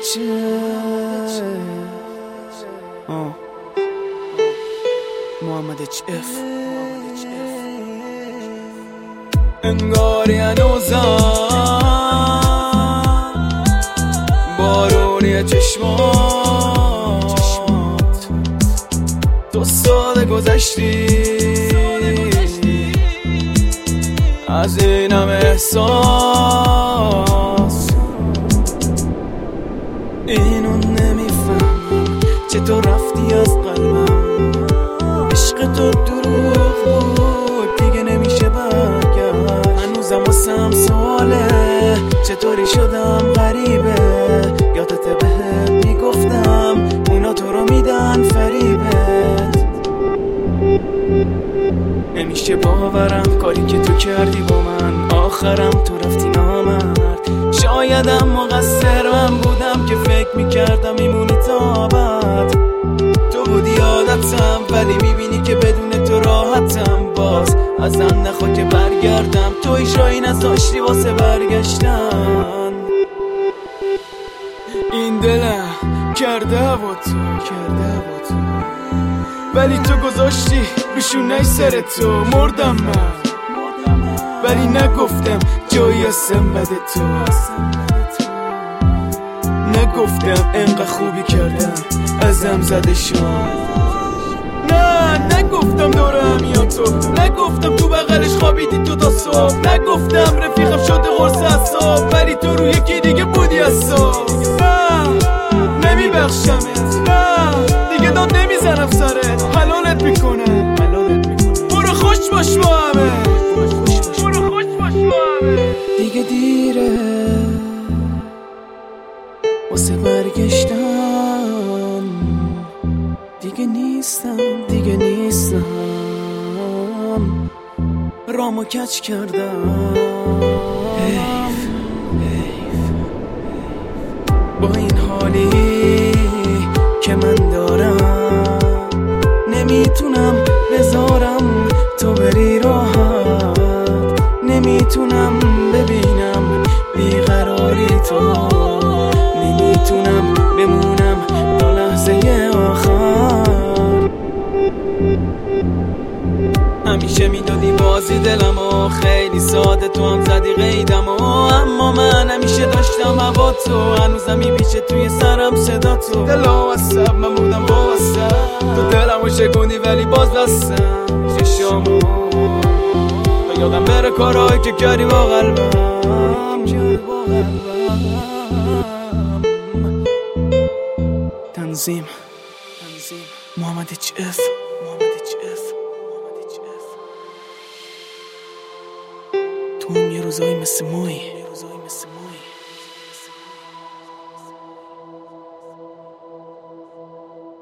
محمد اچ اف انگاری هنوزم بارونی چشمات تو ساده گذشتی از این همه احساس. اینو نمیفهمم چطور رفتی از قلبم، عشق تو دروغ بود دیگه نمیشه برگشت. هنوزم واسم سواله چطوری شدم غریبه، یادت بهت میگفتم اونا تو رو میدن فریبت. نمیشه باورم کاری که تو کردی با من، آخرم تو رفتی نامرد. شایدم مقصر من بودم که فکر میکردم میمونی تا ابد. تو بودی عادتم ولی میبینی که بدون تو راحتم. باز ازم نخوا که برگردم، تو هیچ راهی نذاشتی واسه برگشتن. این دلم کرده با تو ولی تو گذاشتی روشونای سر تو. مردم من ولی نگفتم جایی هستم بده تو. نگفتم انقدر خوبی کردم ازم زده شد. نگفتم دورم یا تو، نگفتم تو بغلش خوابیدی تو تا صبح. نگفتم رفیقم شده قرص اعصاب ولی تو رو یکی دیگه بودی اصاب. نمیبخشمت، دیگه داد نمیزنم سرت، حلالت میکنم. برو خوش باش با همه، دیگه دیره واسه برگشتن. دیگه نیستم رامو کچ کردم. حیف با این حالی که من دارم، نمیتونم بذارم تو بری راحت. نمیتونم ببینم بیقراری تو، نمیتونم بمونم تا لحظه آخر. همیشه میدادی بازی دلمو، خیلی ساده تو هم زدی قیدمو. اما من همیشه داشتم هوا تو، هنوزم میپیچه توی سرم صدا تو. دلم واسب من بودم واسب تو، دلمو شکوندی ولی باز بستم چشامو تا یادم بره کارهایی که کردی با قلبم. تنظیم محمد اچ اف. تو هم یه روزایی مثل مایی